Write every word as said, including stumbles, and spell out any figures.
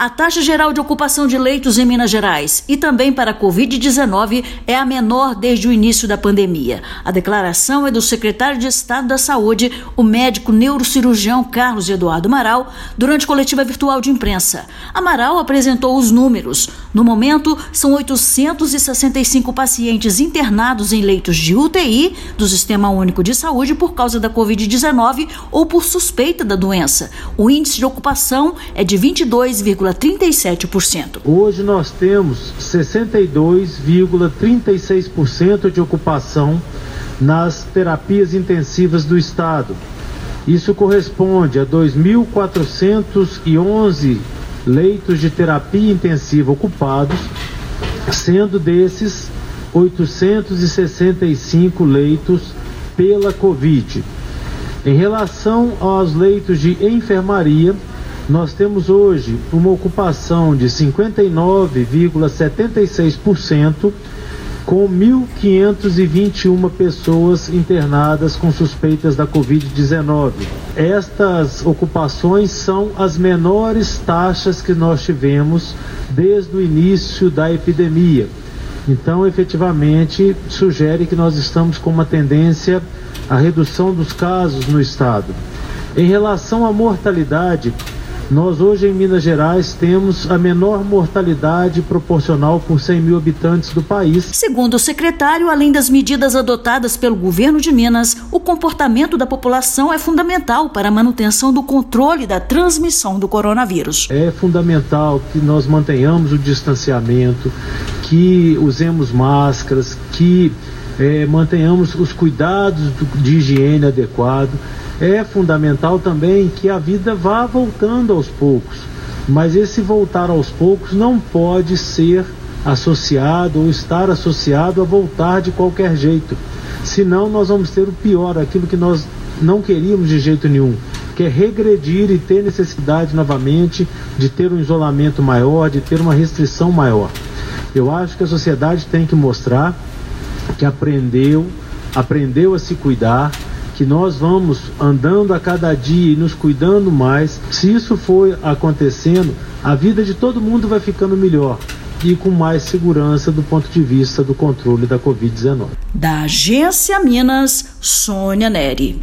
A taxa geral de ocupação de leitos em Minas Gerais e também para a covid dezenove é a menor desde o início da pandemia. A declaração é do secretário de Estado da Saúde, o médico neurocirurgião Carlos Eduardo Amaral, durante coletiva virtual de imprensa. Amaral apresentou os números. No momento, são oitocentos e sessenta e cinco pacientes internados em leitos de U T I do Sistema Único de Saúde por causa da covid dezenove ou por suspeita da doença. O índice de ocupação é de vinte e dois vírgula trinta e sete por cento. Hoje nós temos sessenta e dois vírgula trinta e seis por cento de ocupação nas terapias intensivas do estado. Isso corresponde a dois mil quatrocentos e onze leitos de terapia intensiva ocupados, sendo desses oitocentos e sessenta e cinco leitos pela Covid. Em relação aos leitos de enfermaria, nós temos hoje uma ocupação de cinquenta e nove vírgula setenta e seis por cento, com mil quinhentas e vinte e uma pessoas internadas com suspeitas da covid dezenove. Estas ocupações são as menores taxas que nós tivemos desde o início da epidemia. Então, efetivamente, sugere que nós estamos com uma tendência à redução dos casos no estado. Em relação à mortalidade, nós hoje em Minas Gerais temos a menor mortalidade proporcional por cem mil habitantes do país. Segundo o secretário, além das medidas adotadas pelo governo de Minas, o comportamento da população é fundamental para a manutenção do controle da transmissão do coronavírus. É fundamental que nós mantenhamos o distanciamento, que usemos máscaras, que é, mantenhamos os cuidados de higiene adequado. É fundamental também que a vida vá voltando aos poucos, mas esse voltar aos poucos não pode ser associado ou estar associado a voltar de qualquer jeito, senão nós vamos ter o pior, aquilo que nós não queríamos de jeito nenhum, que é regredir e ter necessidade novamente de ter um isolamento maior, de ter uma restrição maior. Eu acho que a sociedade tem que mostrar que aprendeu, aprendeu a se cuidar, que nós vamos andando a cada dia e nos cuidando mais. Se isso for acontecendo, a vida de todo mundo vai ficando melhor e com mais segurança do ponto de vista do controle da covid dezenove. Da Agência Minas, Sônia Neri.